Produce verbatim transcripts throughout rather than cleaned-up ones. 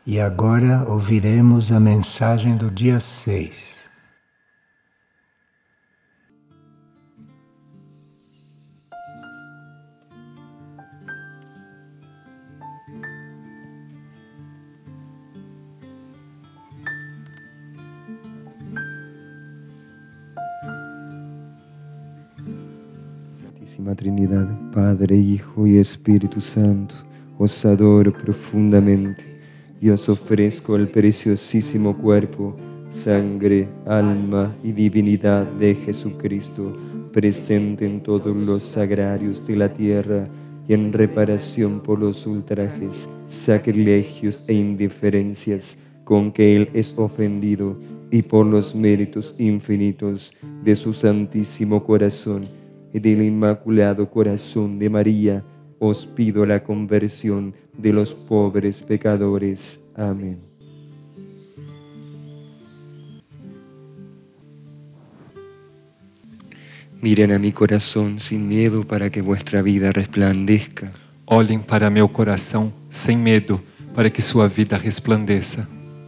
E agora ouviremos a mensagem do dia seis. Santísima Trinidad, Padre, Hijo y Espíritu Santo, os adoro profundamente y os ofrezco el preciosísimo cuerpo, sangre, alma y divinidad de Jesucristo, presente en todos los sagrarios de la tierra y en reparación por los ultrajes, sacrilegios e indiferencias con que Él es ofendido y por los méritos infinitos de su Santísimo Corazón y del Inmaculado Corazón de María, os pido la conversión de los pobres pecadores. Amén. Miren a mi corazón sin miedo para que vuestra vida resplandezca. Olhem para meu coração sem medo, para que sua vida resplandeça.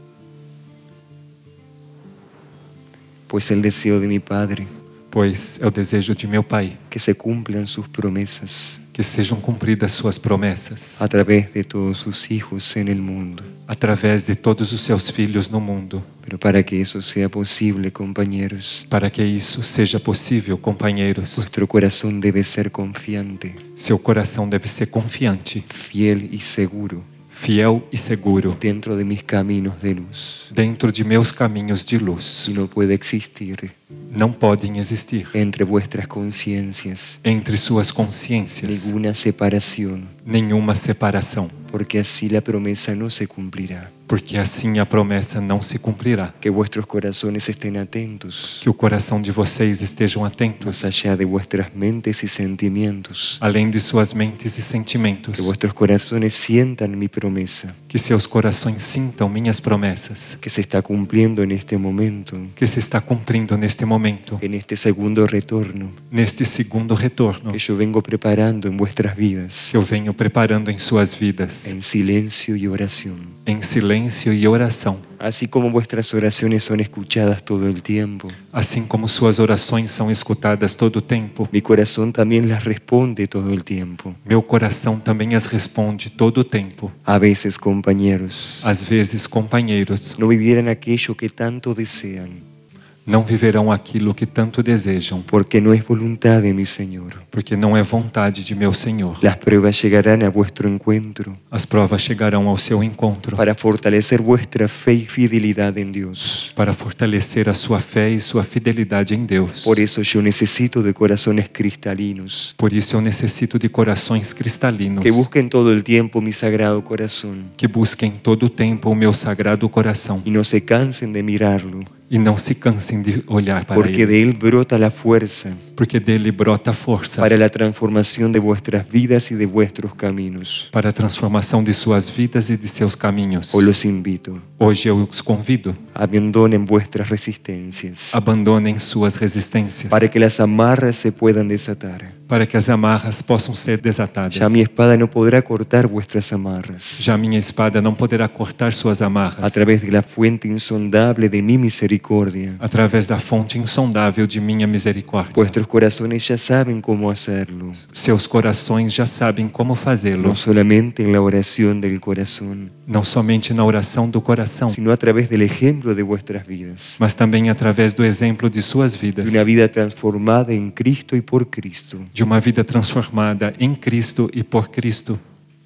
Pues el deseo de mi Padre, Pois é o desejo de meu Pai, que se cumplan sus promesas que sejam cumpridas suas promessas, a través de todos sus hijos en el mundo. através de todos os seus filhos no mundo. Pero para que eso sea posible, compañeros, Para que isso seja possível, companheiros, vuestro corazón debe ser confiante, seu coração deve ser confiante, fiel y seguro fiel e seguro dentro de mis caminos de luz. dentro de meus caminhos de luz. Y no puede existir Não podem existir entre vuestras conciencias entre suas consciências ninguna separación, nenhuma separação, porque así la promesa no se cumplirá. porque assim a promessa não se cumprirá. Que vuestros corazones estén atentos, Que o coração de vocês estejam más atentos, allá de vuestras mentes y sentimientos. além de suas mentes e Que sentimentos. vuestros corazones sientan mi promesa, Que seus corações sintam minhas promessas, que se está cumpliendo en este momento, que se está cumprindo neste momento, en este segundo retorno, neste segundo retorno que yo vengo preparando en vuestras vidas, que eu venho preparando em suas vidas, en silencio y oración. em silêncio e oração. Así como vuestras oraciones son escuchadas todo el tiempo, Assim como suas orações são escutadas todo o tempo, mi corazón también las responde todo el tiempo. meu coração também as responde todo o tempo. A veces, compañeros, Às vezes, companheiros, no vivieran aquello que tanto desean, não viverão aquilo que tanto desejam, porque no es voluntad de mi Señor. porque não é vontade de meu Senhor. Las pruebas llegarán a vuestro encuentro As provas chegarão ao seu encontro para fortalecer vuestra fe y fidelidad en Dios. para fortalecer a sua fé e sua fidelidade em Deus. Por eso yo necesito de corazones cristalinos, Por isso eu necessito de corações cristalinos que busquen todo el tiempo mi sagrado corazón que busquem todo o tempo o meu sagrado coração y no se cansen de mirarlo, e não se cansem de olhar para porque ele, de él brota la fuerza porque dele brota a força para la transformación de vuestras vidas y de vuestros caminos. para a transformação de suas vidas e de seus caminhos. Hoy los invito, Hoje eu os convido, abandonen vuestras resistencias abandonem suas resistências para que las amarras se puedan desatar. para que as amarras possam ser desatadas. Ya mi espada no podrá cortar vuestras amarras. Já minha espada não poderá cortar suas amarras. A través de la fuente insondable de mi misericordia, Através da fonte insondável de minha misericórdia. vuestros corazones ya saben cómo hacerlo, Seus corações já sabem como fazê-lo, no solamente en la oración del corazón, não somente na oração do coração, sino a través del ejemplo de vuestras vidas, mas também através do exemplo de suas de vidas, una vida transformada en Cristo y por Cristo. de uma vida transformada em Cristo e por Cristo.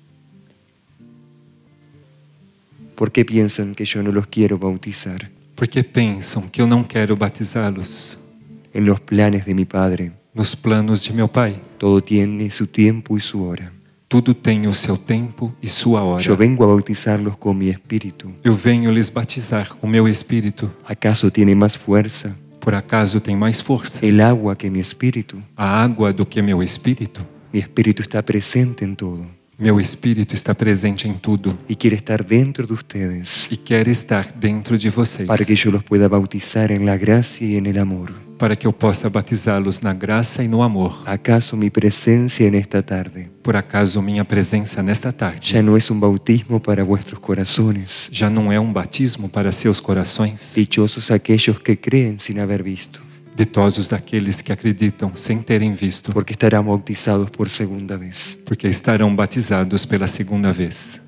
¿Por qué piensan que yo no los quiero bautizar? Porque pensam que eu não quero batizá-los. En los planes de mi Padre, Nos planos de meu Pai, todo tiene su tiempo y su hora. tudo tem o seu tempo e sua hora. Yo vengo a bautizarlos con mi espíritu. Eu venho lhes batizar com meu espírito. ¿Acaso tiene más fuerza Por acaso tem mais força el agua que mi espíritu? a água do que meu espírito? Mi espíritu está presente en todo Meu espírito está presente em tudo y quiere estar dentro de ustedes e quer estar dentro de vocês, para que yo los pueda bautizar en la gracia y en el amor. para que eu possa batizá-los na graça e no amor. ¿Acaso mi presencia en esta tarde Por acaso minha presença nesta tarde ya no es un bautismo para vuestros corazones? já não é um batismo para seus corações? Dichosos aquellos que creen sin haber visto, Ditosos daqueles que acreditam sem terem visto, porque estarán bautizados por segunda vez. porque estarão batizados pela segunda vez.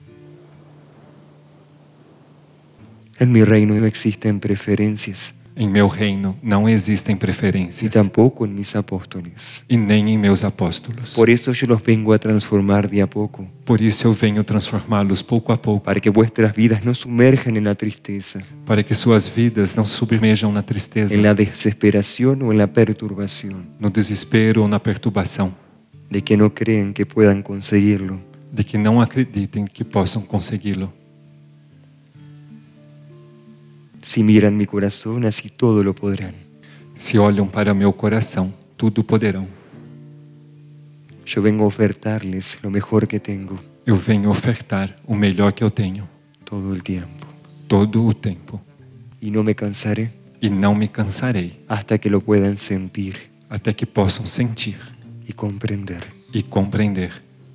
En mi reino no existen preferencias, Em meu reino não existem ni preferências, tampoco en mis apóstoles. e nem em meus apóstolos. Por eso yo los vengo a transformar de a poco, Por isso eu venho transformá-los pouco a pouco, para que vuestras vidas no sumerjan en la tristeza, para que suas vidas não submerjam na tristeza, en la desesperación o en la perturbación, no desespero ou na perturbação, de que no creen que puedan conseguirlo. de que não acreditem que possam consegui-lo. Si miran mi corazón, así todo lo podrán. Se olham para meu coração, tudo poderão. Yo vengo a ofertarles lo mejor que tengo Eu venho ofertar o melhor que eu tenho, todo el tiempo. todo o tempo, Y no me cansaré e não me cansarei, hasta que lo puedan sentir até que possam sentir y comprender. e compreender.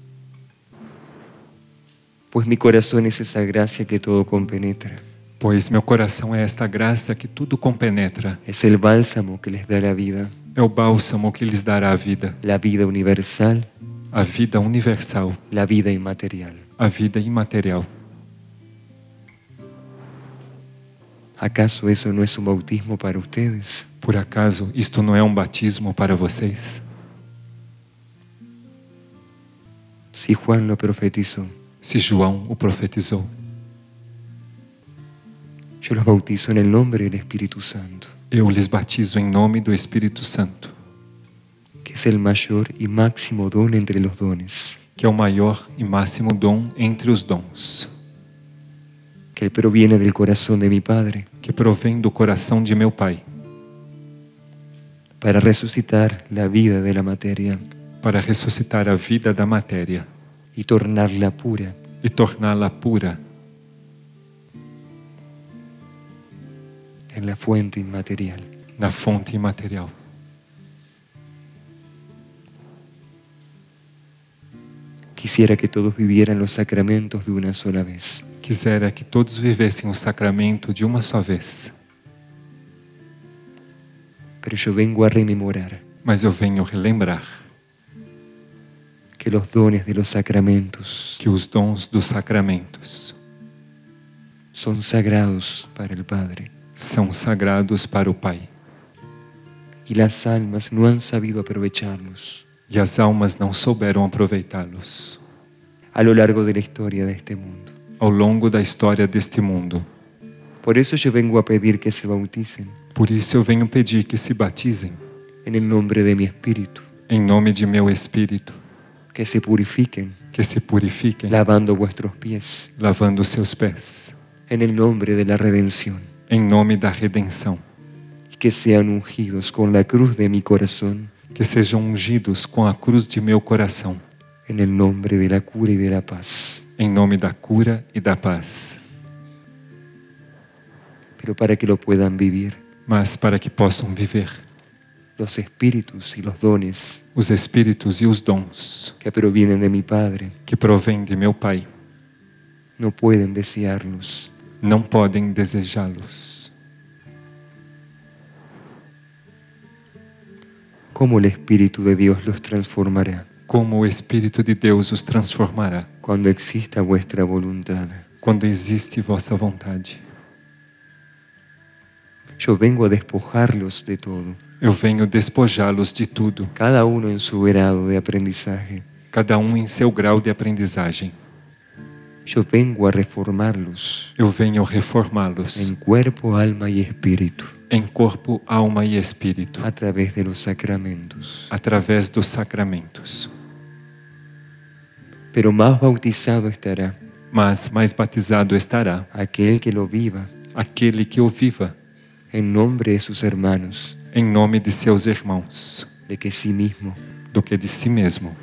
Pues mi corazón es esa gracia que todo compenetra. Pois meu coração é esta graça que tudo compenetra, Es el bálsamo que les da la vida, é o bálsamo que lhes dará a vida, la vida universal, a vida universal, la vida inmaterial. a vida imaterial. ¿Acaso eso no es un bautismo para ustedes? Por acaso isto não é um batismo para vocês? Si Juan lo profetizó, Se João o profetizou, yo los bautizo en el nombre del Espíritu Santo, eu lhes batizo em nome do Espírito Santo, que es el mayor y máximo don entre los dones, que é o maior e máximo dom entre os dons, que proviene del corazón de mi Padre, que provém do coração de meu Pai, para resucitar la vida de la materia para ressuscitar a vida da matéria y tornarla pura, e torná-la pura en la fuente inmaterial. na fonte imaterial. Quisiera que todos vivieran los sacramentos de una sola vez. Quisera que todos vivessem o sacramento de uma só vez, Pero yo vengo a rememorar mas eu venho relembrar que los dones de los sacramentos que os dons dos sacramentos son sagrados para el Padre são sagrados para o Pai, y las almas no han sabido aprovecharlos e as almas não souberam aproveitá-los a lo largo de la historia de este mundo. ao longo da história deste mundo. Por eso yo vengo a pedir que se bauticen Por isso eu venho pedir que se batizem en el nombre de mi Espíritu, em nome de meu Espírito, que se purifiquen que se purifiquem lavando vuestros pies lavando seus pés, en el nombre de la redención, em nome da redenção, y que sean ungidos con la cruz de mi corazón que sejam ungidos com a cruz de meu coração, en el nombre de la cura y de la paz. em nome da cura e da paz, Pero para que lo puedan vivir, mas para que possam viver los espíritus y los dones os espíritos e os dons que provienen de mi Padre que provêm de meu Pai, no pueden desearlos. não podem desejá-los. ¿Cómo el Espíritu de Dios los transformará Como o Espírito de Deus os transformará cuando exista vuestra voluntad? quando existe vossa vontade? Yo vengo a despojarlos de todo, Eu venho despojá-los de tudo, cada uno en su grado de aprendizaje. cada um em seu grau de aprendizagem. Yo vengo a reformarlos Eu venho reformá-los en cuerpo, alma y espíritu em corpo, alma e espírito, a través de los sacramentos. através dos sacramentos. Pero más bautizado estará Mas mais batizado estará aquel que lo viva aquele que o viva en nombre de sus hermanos, em nome de seus irmãos, de que sí mismo. do que de si mesmo.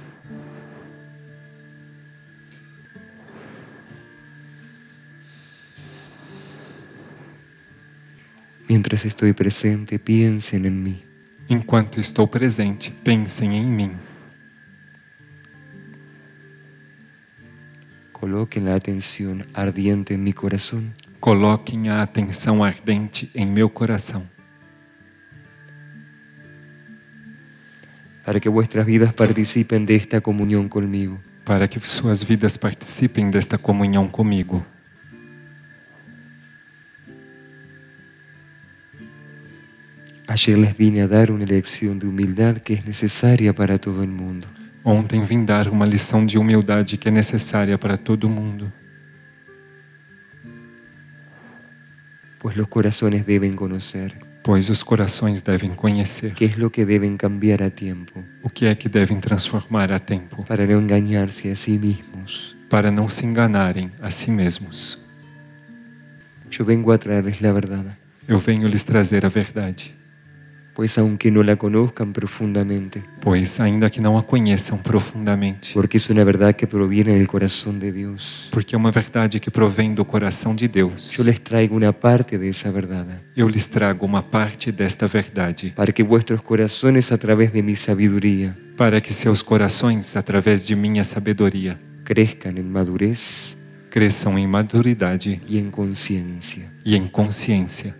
Mientras estoy presente, piensen en mí. Enquanto estou presente, pensem em mim. Coloquen la atención ardiente en mi corazón. Coloquem a atenção ardente em meu coração, para que vuestras vidas participen de esta comunión conmigo. para que suas vidas participem desta comunhão comigo. Ayer les vine a dar una lección de humildad que es necesaria para todo el mundo. Ontem vim dar uma lição de humildade que é necessária para todo mundo, Pues los corazones deben conocer pois os corações devem conhecer qué es lo que deben cambiar a tiempo o que é que devem transformar a tempo, para no engañarse a sí mismos. para não se enganarem a si mesmos. Yo vengo a traerles la verdad, Eu venho lhes trazer a verdade, pues aunque no la conozcan profundamente, pois ainda que não a conheçam profundamente, porque es una verdad que proviene del corazón de Dios, porque é uma verdade que provém do coração de Deus, yo les traigo una parte de esa verdad, eu lhes trago uma parte desta verdade, para que vuestros corazones a través de mi sabiduría para que seus corações, através de minha sabedoria, crezcan en madurez cresçam em maturidade y en conciencia. e em consciência.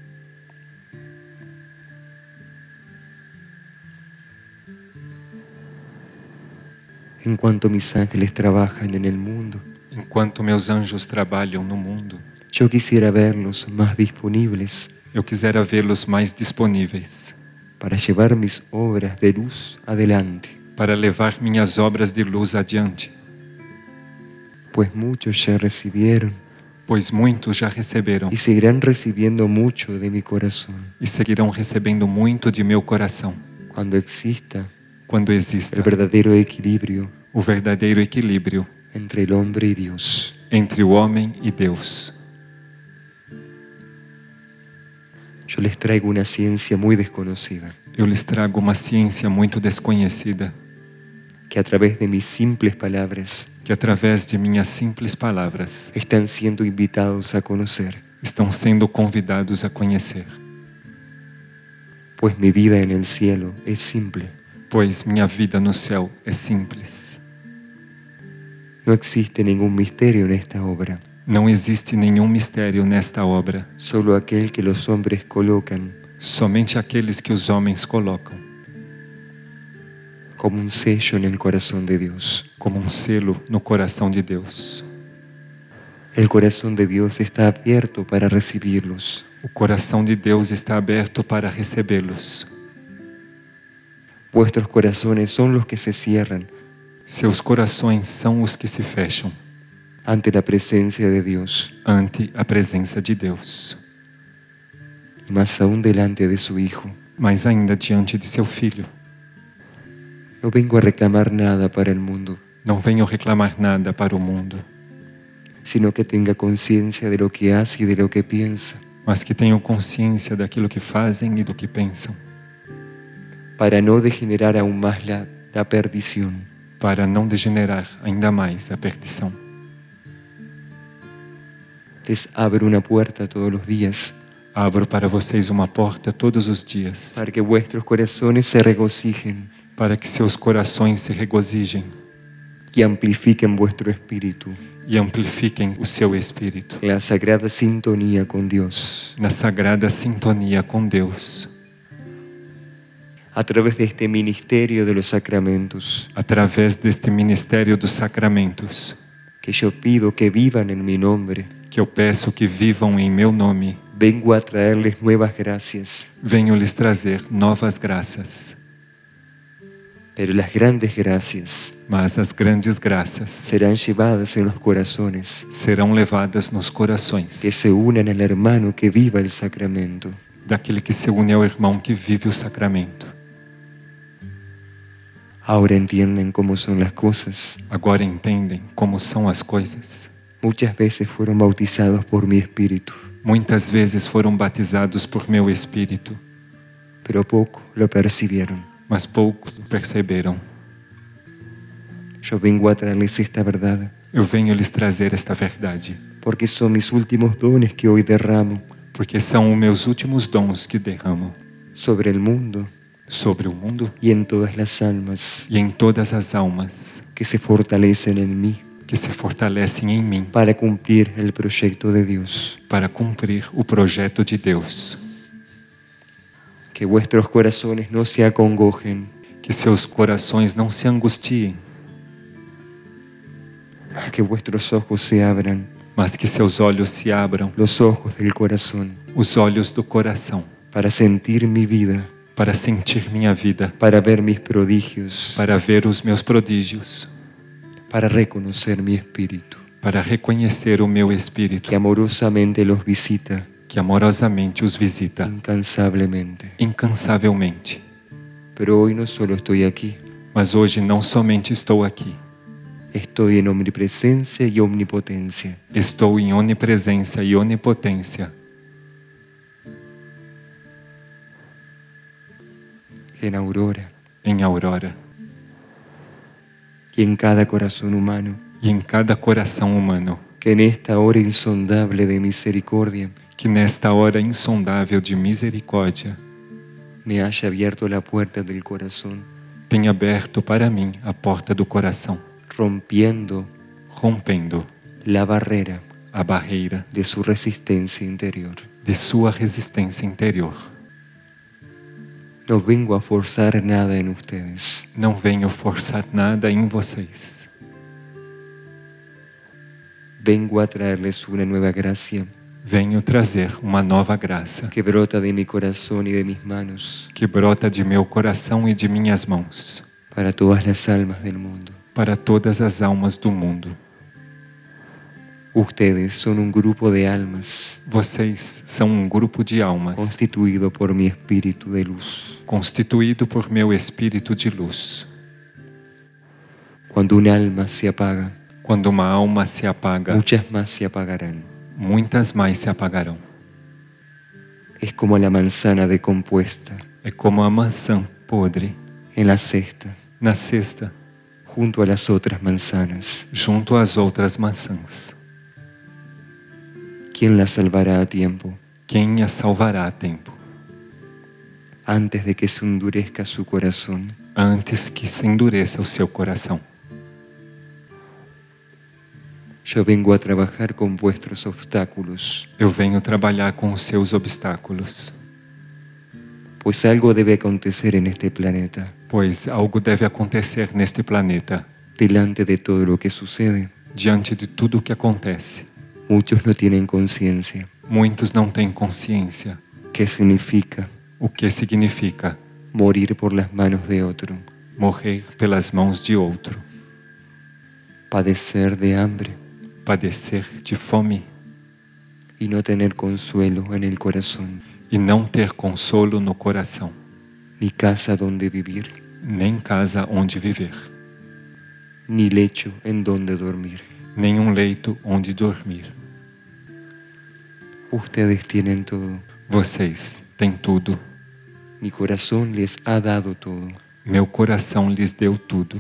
En cuanto mis ángeles trabajan en el mundo, Enquanto meus anjos trabalham no mundo, yo quisiera verlos más disponibles eu quisera vê-los mais disponíveis para llevar mis obras de luz adelante, para levar minhas obras de luz adiante, pues muchos ya recibieron pois muitos já receberam y seguirán recibiendo mucho de mi corazón. e seguirão recebendo muito de meu coração, Cuando exista quando exista el verdadero equilibrio o verdadeiro equilíbrio entre el hombre y Dios. entre o homem e Deus. Yo les traigo una ciencia muy desconocida, Eu lhes trago uma ciência muito desconhecida, que a través de mis simples palabras que através de minhas simples palavras están siendo invitados a conocer, estão sendo convidados a conhecer, pues mi vida en el cielo es simple. pois minha vida no céu é simples. No existe ningún misterio en esta obra, Não existe nenhum mistério nesta obra, solo aquel que los hombres colocan somente aqueles que os homens colocam como un sello en el corazón de Dios. como um selo no coração de Deus. El corazón de Dios está abierto para recibirlos, O coração de Deus está aberto para recebê-los. vuestros corazones son los que se cierran Seus corações são os que se fecham ante la presencia de Dios, ante a presença de Deus, y más aún delante de su Hijo. mas ainda diante de seu Filho. No vengo a reclamar nada para el mundo, Não venho reclamar nada para o mundo, sino que tenga conciencia de lo que hace y de lo que piensa, mas que tenham consciência daquilo que fazem e do que pensam, para no degenerar aún más la, la perdición. para não degenerar ainda mais a perdição. Les abro una puerta todos los días, Abro para vocês uma porta todos os dias, para que vuestros corazones se regocijen para que seus corações se regozijem y amplifiquen vuestro espíritu, e amplifiquem o seu espírito la sagrada sintonía con Dios, na sagrada sintonia com Deus, a través de este ministerio de los sacramentos, através deste ministério dos sacramentos, que yo pido que vivan en mi nombre. que eu peço que vivam em meu nome. Vengo a traerles nuevas gracias, Venho lhes trazer novas graças, pero las grandes gracias mas as grandes graças serán llevadas en los corazones serão levadas nos corações que se unan al hermano que viva el sacramento. daquele que se une ao irmão que vive o sacramento. Ahora entienden cómo son las cosas. Agora entendem como são as coisas. Muchas veces fueron bautizados por mi espíritu, Muitas vezes foram batizados por meu espírito, pero poco lo percibieron. mas poucos perceberam. Yo vengo a traerles esta verdad, Eu venho lhes trazer esta verdade, porque son mis últimos dones que hoy derramo porque são os meus últimos dons que derramo sobre el mundo sobre o mundo y en todas las almas e em todas as almas que se fortalecen en mí que se fortalecem em mim para cumplir el proyecto de Dios. para cumprir o projeto de Deus. Que vuestros corazones no se acongojen, Que seus corações não se angustiem, que vuestros ojos se abran, mas que seus olhos se abram, los ojos del corazón, os olhos do coração, para sentir mi vida, para sentir minha vida, para ver mis prodigios, para ver os meus prodígios, para reconocer mi espíritu, para reconhecer o meu Espírito, que amorosamente los visita que amorosamente os visita, incansablemente. incansavelmente. Pero hoy no solo estoy aquí, Mas hoje não somente estou aqui, estoy en omnipresencia y omnipotencia. estou em onipresença e onipotência, En Aurora em Aurora y en cada corazón humano, e em cada coração humano, que en esta hora insondable de misericordia que nesta hora insondável de misericórdia me haya abierto la puerta del corazón, tem aberto para mim a porta do coração, rompiendo rompendo la barrera a barreira de su resistencia interior. de sua resistência interior. No vengo a forzar nada en ustedes, Não venho forçar nada em vocês. vengo a traerles una nueva gracia Venho trazer uma nova graça que brota de mi corazón y de mis manos que brota de meu coração e de minhas mãos para todas las almas del mundo. para todas as almas do mundo. Ustedes son un grupo de almas Vocês são um grupo de almas constituido por mi espíritu de luz. constituído por meu espírito de luz. Cuando un alma se apaga, Quando uma alma se apaga, muchas más se apagarán. muitas mais se apagarão. Es como la manzana decompuesta É como a maçã podre en la cesta, na cesta, junto a las otras manzanas. junto às outras maçãs. ¿Quién la salvará a tiempo Quem a salvará a tempo? antes de que se endurezca su corazón? Antes que se endureça o seu coração. Yo vengo a trabajar con vuestros obstáculos, Eu venho trabalhar com os seus obstáculos, pues algo debe acontecer en este planeta, pois algo deve acontecer neste planeta. delante de todo lo que sucede. Diante de tudo o que acontece, Muchos no tienen conciencia. muitos não têm consciência ¿Qué significa o que significa morir por las manos de otro? morrer pelas mãos de outro, Padecer de hambre padecer de fome y no tener consuelo en el corazón, e não ter consolo no coração, ni casa donde vivir, nem casa onde viver, ni lecho en donde dormir. nem um leito onde dormir. Ustedes tienen todo. Vocês têm tudo. Mi corazón les ha dado todo. Meu coração lhes deu tudo.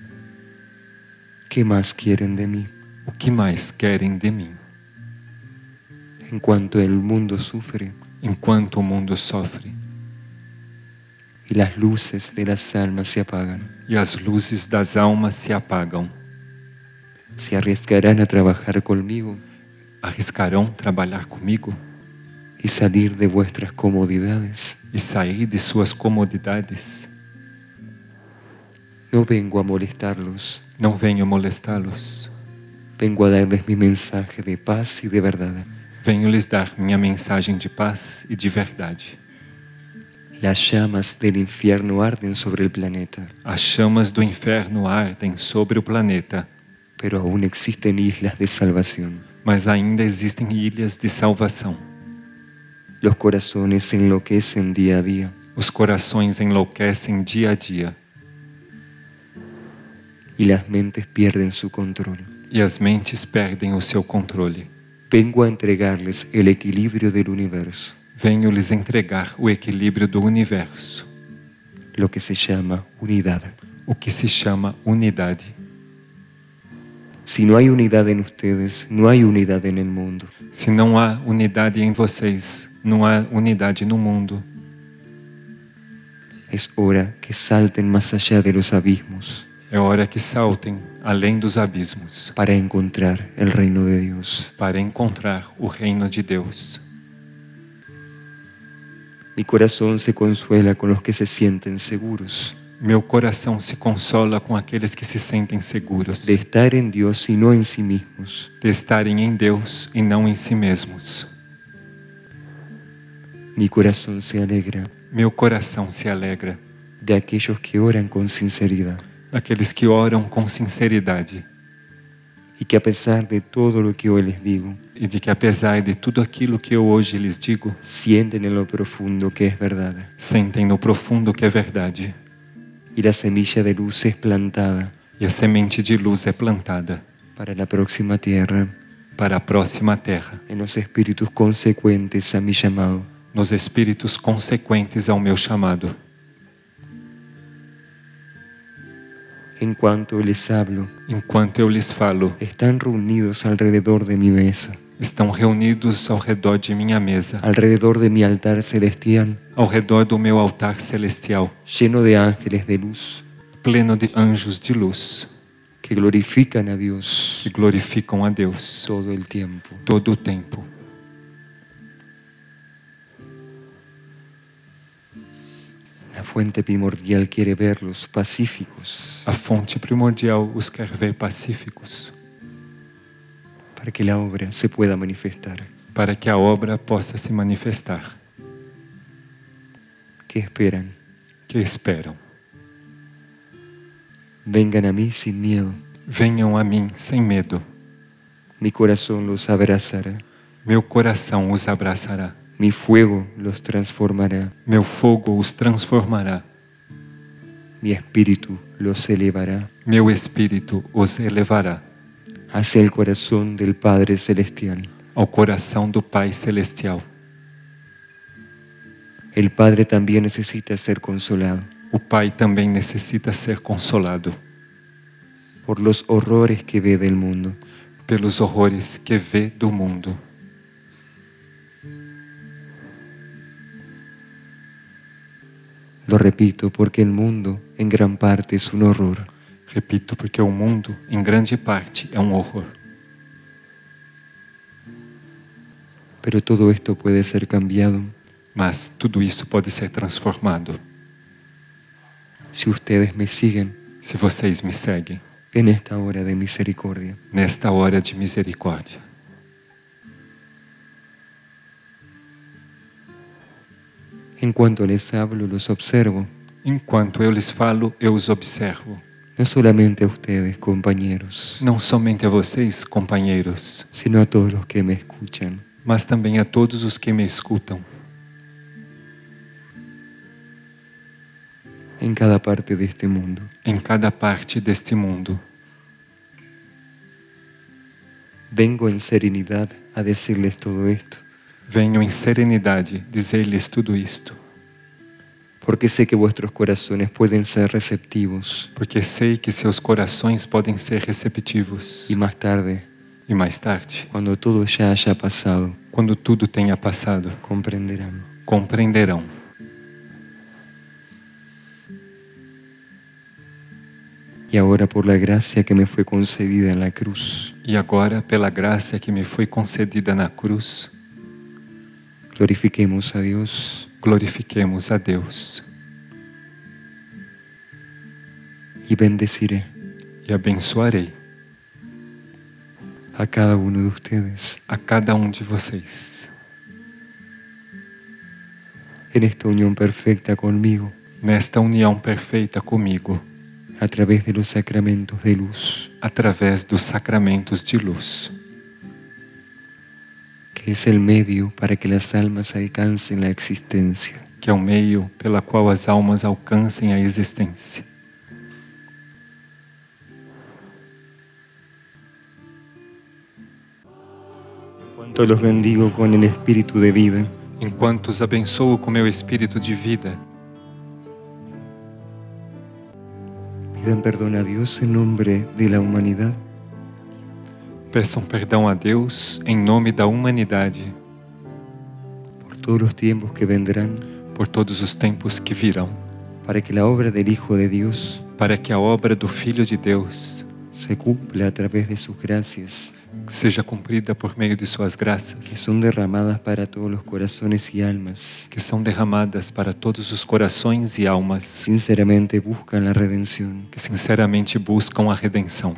¿Qué más quieren de mí? O que mais querem de mim? En cuanto el mundo sufre Enquanto o mundo sofre y las luces de las almas se apagan, e as luzes das almas se apagam, ¿se arriesgarán a trabajar conmigo arriscarão trabalhar comigo y salir de vuestras comodidades? e sair de suas comodidades? No vengo a molestarlos, Não venho molestá-los. vengo a darles mi mensaje de paz y de verdad. Venho lhes dar minha mensagem de paz e de verdade. Las llamas del infierno arden sobre el planeta, As chamas do inferno ardem sobre o planeta, pero aún existen islas de salvación. mas ainda existem ilhas de salvação. Los corazones se enloquecen día a día Os corações enlouquecem dia a dia y las mentes pierden su control. e as mentes perdem o seu controle. Vengo a entregarles el equilibrio del universo, Venho lhes entregar o equilíbrio do universo, lo que se llama unidad. o que se chama unidade. Si no hay unidad en ustedes, no hay unidad en el mundo. Se não há unidade em vocês, não há unidade no mundo. Es hora que salten más allá de los abismos É hora que saltem além dos abismos para encontrar el reino de Dios. para encontrar o reino de Deus. Mi corazón se consuela con los que se sienten seguros Meu coração se consola com aqueles que se sentem seguros de estar en Dios y no en sí mismos. de estarem em Deus e não em si mesmos. Mi corazón se alegra Meu coração se alegra de aquellos que oran con sinceridad daqueles que oram com sinceridade y que a pesar de todo lo que hoy les digo, e de que, apesar de tudo aquilo que eu hoje lhes digo, sienten en lo profundo que es verdad sentem no profundo que é verdade y la semilla de luz es plantada e a semente de luz é plantada para la próxima tierra para a próxima terra, en los espíritus consecuentes a mi llamado. nos espíritos consequentes ao meu chamado. En cuanto les hablo, Enquanto eu lhes falo, están reunidos alrededor de mi mesa, estão reunidos ao redor de minha mesa, alrededor de mi altar celestial, ao redor do meu altar celestial, lleno de ángeles de luz pleno de anjos de luz, que glorifican a Dios que glorificam a Deus todo el tiempo. todo o tempo. La fuente primordial quiere verlos pacíficos A fonte primordial os quer ver pacíficos, para que la obra se pueda manifestar. para que a obra possa se manifestar. ¿Qué esperan? Que esperam? Vengan a mí sin miedo. Venham a mim sem medo. Mi corazón los abrazará. Meu coração os abraçará. Mi fuego los transformará. Meu fogo os transformará. Mi espíritu los elevará Meu espírito os elevará hacia el corazón del Padre Celestial. ao coração do Pai Celestial. El Padre también necesita ser consolado O Pai também necessita ser consolado por los horrores que ve del mundo. pelos horrores que vê do mundo. Lo repito porque el mundo en gran parte es un horror. Repito, porque o mundo, em grande parte, é um horror. Pero todo esto puede ser cambiado Mas tudo isso pode ser transformado si ustedes me siguen se vocês me seguem en esta hora de misericordia. nesta hora de misericórdia. En cuanto les hablo, los observo, Enquanto eu lhes falo, eu os observo. no solamente a ustedes, compañeros, Não somente a vocês, companheiros, sino a todos los que me escuchan. mas também a todos os que me escutam. En cada parte de este mundo. Em cada parte deste mundo. Vengo en serenidad a decirles todo esto, Venho em serenidade dizer-lhes tudo isto, porque sé que vuestros corazones pueden ser receptivos porque sei que seus corações podem ser receptivos. y más tarde, E mais tarde, cuando todo ya haya pasado, quando tudo tenha passado, comprenderán. compreenderão. Y ahora por la gracia que me fue concedida en la cruz, E agora, pela graça que me foi concedida na cruz, glorifiquemos a Dios glorifiquemos a Deus y bendeciré e abençoarei a cada uno de ustedes a cada um de vocês en esta unión perfecta conmigo nesta união perfeita comigo, a través de los sacramentos de luz, através dos sacramentos de luz, que es el medio para que las almas alcancen la existencia. que é o meio pela qual as almas alcancem a existência. En cuanto los bendigo con el espíritu de vida, Enquanto os abençoo com meu espírito de vida, pidan perdón a Dios en nombre de la humanidad Peçam perdão a Deus em nome da humanidade, por todos los tiempos que vendrán, por todos os tempos que virão, para que la obra del Hijo de Dios para que a obra do Filho de Deus se cumpla a través de sus gracias, seja cumprida por meio de suas que graças, son derramadas para todos los corazones y almas. que são derramadas para todos os corações e almas Sinceramente buscan la redención. que sinceramente buscam a redenção.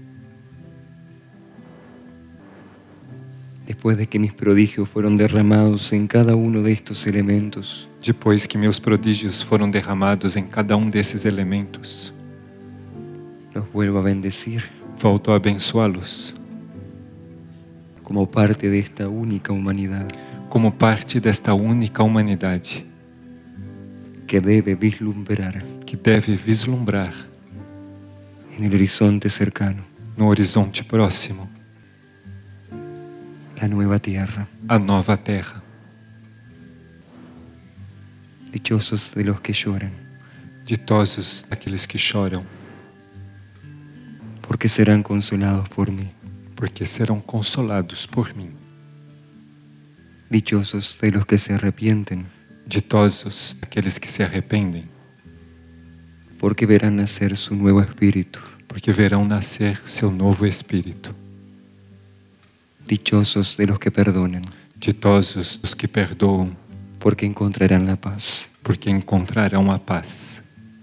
Después de que mis prodigios fueron derramados en cada uno de estos elementos, Depois que meus prodígios foram derramados em cada um desses elementos, los vuelvo a bendecir volto a abençoá-los como parte de esta única humanidad como parte desta única humanidade que debe vislumbrar que deve vislumbrar en el horizonte cercano no horizonte próximo la nueva tierra. a nova terra. Dichosos de los que lloran, Ditosos daqueles que choram, porque serán consolados por mí. porque serão consolados por mim. Dichosos de los que se arrepienten, Ditosos daqueles que se arrependem, porque verán nacer su nuevo espíritu. porque verão nascer seu novo espírito. Dichosos de los que perdonan, Ditosos dos que perdoam, porque encontrarán la paz. porque encontrarão a paz.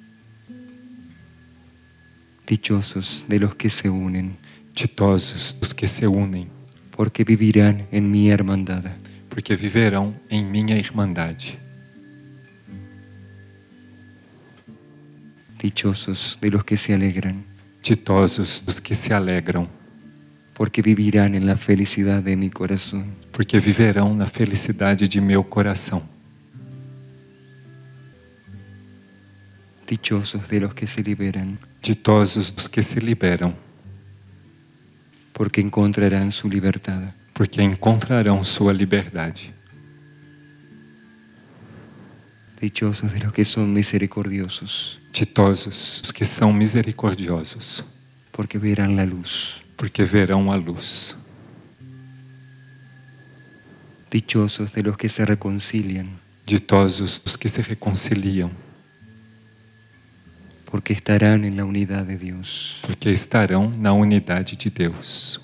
Dichosos de los que se unen, Ditosos dos que se unem, porque vivirán en mi hermandad. porque viverão em minha irmandade. Dichosos de los que se alegran, Ditosos dos que se alegram, porque vivirán en la felicidad de mi corazón. porque viverão na felicidade de meu coração. Dichosos de los que se liberan, Ditosos dos que se liberam, porque encontrarán su libertad. porque encontrarão sua liberdade. Dichosos de los que son misericordiosos, Ditosos os que são misericordiosos, porque verán la luz. porque verão a luz. Dichosos de los que se reconcilian, Ditosos os que se reconciliam, porque estarán en la unidad de Dios. porque estarão na unidade de Deus.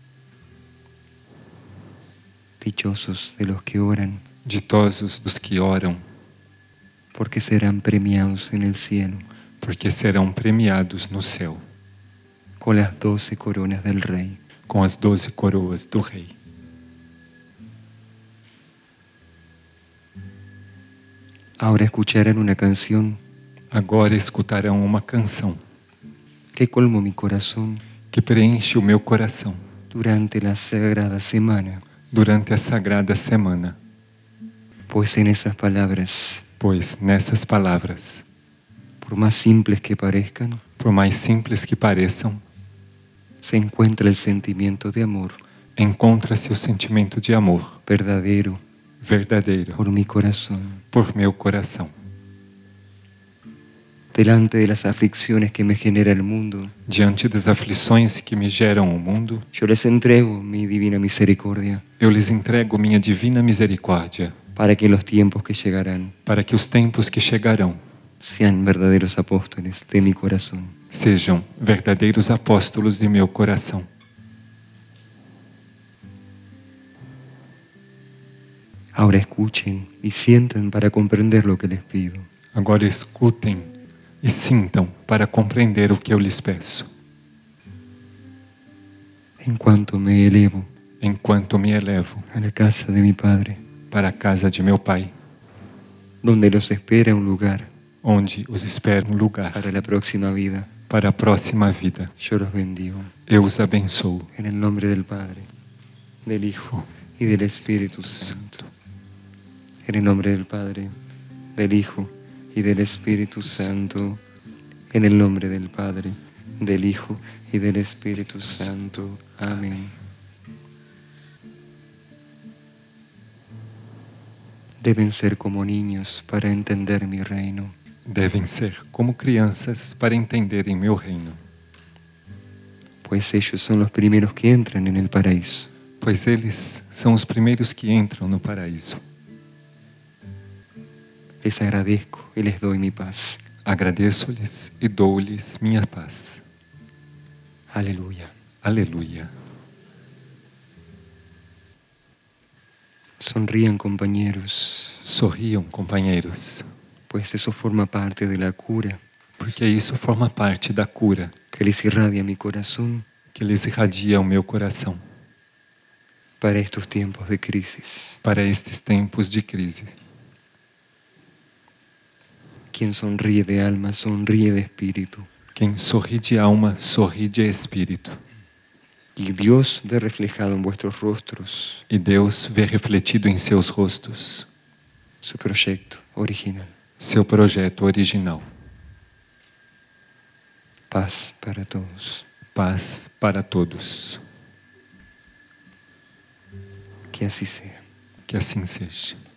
Dichosos de los que oran, Ditosos dos que oram, porque serán premiados en el cielo porque serão premiados no céu, con las doce coronas del Rey. com as doze coroas do Rei. Ahora escucharán una canción Agora escutarão uma canção que colmó mi corazón que preenche o meu coração durante la sagrada semana, durante a sagrada semana, pues en esas palabras, pois nessas palavras, por más simples que parezcan, por mais simples que pareçam, se encuentra el sentimiento de amor encontra-se o sentimento de amor verdadero verdadeiro por mi corazón. por meu coração. Delante de las aflicciones que me genera el mundo, Diante das aflições que me geram o mundo, yo les entrego mi divina misericordia, eu lhes entrego minha divina misericórdia, para que en los tiempos que llegarán para que os tempos que chegarão sean verdaderos apóstoles de mi corazón. sejam verdadeiros apóstolos de meu coração. Ahora escuchen y sientan para comprender lo que les pido. Agora escutem e sintam para compreender o que eu lhes peço, En cuanto me elevo enquanto me elevo a la casa de mi Padre, para a casa de meu Pai, donde los espera un lugar onde os espera um lugar para la próxima vida, para a próxima vida. yo los bendigo. Eu os abençoo. En el nombre del Padre, del Hijo y del Espíritu Santo. En el nombre del Padre, del Hijo y del Espíritu Santo. En el nombre del Padre, del Hijo y del Espíritu Santo. Amén. Deben ser como niños para entender mi reino, Devem ser como crianças para entenderem meu reino, pues ellos son los primeros que entran en el paraíso. pois eles são os primeiros que entram no paraíso. Les agradezco y les doy mi paz. Agradeço-lhes e dou-lhes minha paz. Aleluya. Aleluia. Sonrían, compañeros, Sorriam, companheiros, pues eso forma parte de la cura porque isso forma parte da cura que les irradia mi corazón que lhes irradia o meu coração para estos tiempos de crisis. para estes tempos de crise. Quien sonríe de alma, sonríe de espíritu. Quem sorri de alma, sorri de espírito. Y Dios ve reflejado en vuestros rostros E Deus vê refletido em seus rostos su proyecto original. seu projeto original. Paz para todos. Paz para todos. Que así sea. Que assim seja.